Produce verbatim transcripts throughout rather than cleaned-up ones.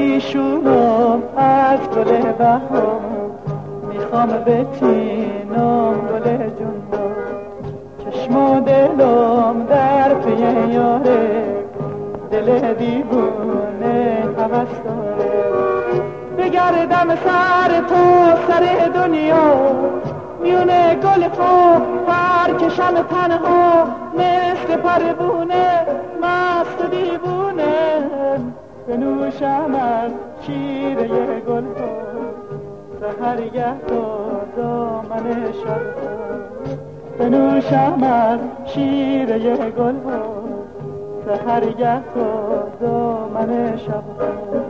پریشونم از گل بهار، میخوام بچینم گل جونم، چشم و دلم در پی یاره، دل دیوونه هوس داره. بگردم سر تو سر دنیا، میونه گل ها پر کشم تنها، مثل پروونه مست دیوونه، بنوشم از شیره گل ها، سحرگه تا دامن شب ها، بنوشم از شیره گل ها، سحرگه تا دامن شب ها.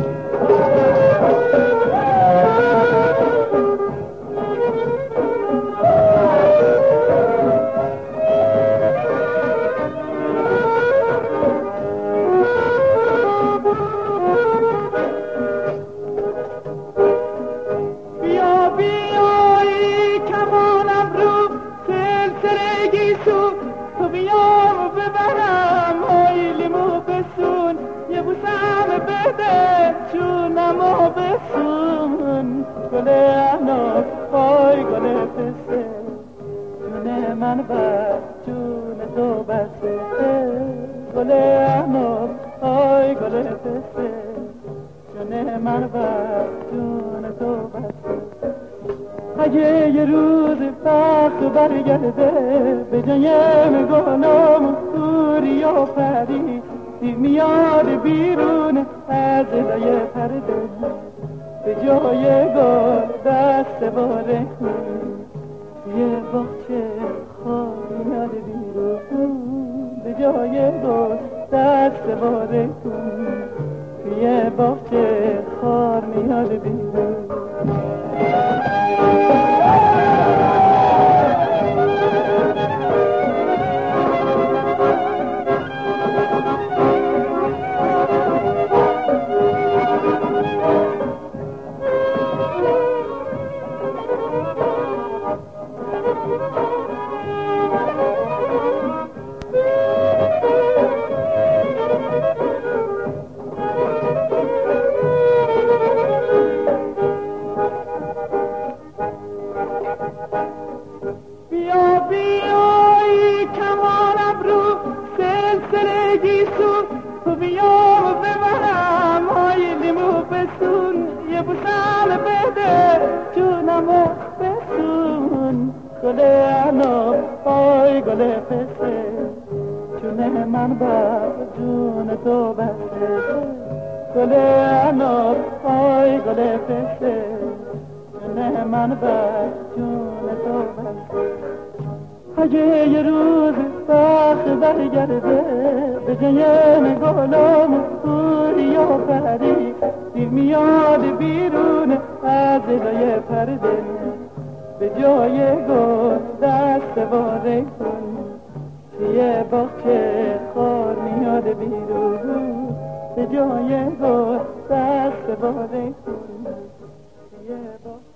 چونم و بسون گل عناب، آی گل پسته، جون من بر جون تو بسته، گل عناب، آی گل پسته، جون من بر جون تو بسته. اگه یه روز بخت برگرده به جایم گلم توری و پری، دیر میاد بیرون از لای پرده، به جای گل دست باره یه باغچه خار میاد بیرون، به جای گل دست باره یه باغچه خار میاد بیرون. گل عناب، آی گل پسته، جون من بر جون تو بسته، گل عناب، آی گل پسته، جون من بر جون تو بسته. اگه یه روز بخت برگرده به جایم گلم توری و پری، دیر میاد بیرون از لای پرده، به جای گل دست باره کن یه باغچه خار میاد بیرون، به جای گل دست باره کن یه باغچه